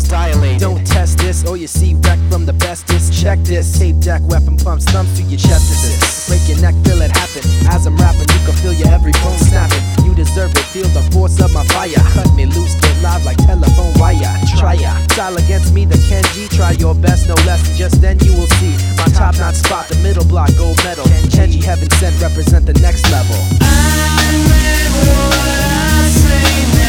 dilated. Don't test this or you see wreck from the bestest. Check this, tape deck, weapon pumps, thumbs to your chest. Assist. Break your neck, feel it happen. As I'm rapping, you can feel your every bone snapping. You deserve it, feel the force of my fire. Cut me loose, get live like telephone wire. Try ya, style against me, the Kenji. Try your best, no less, and just then you will see my top-notch spot, the middle block, gold medal. Kenji heaven sent, represent the next level. I meant what I say.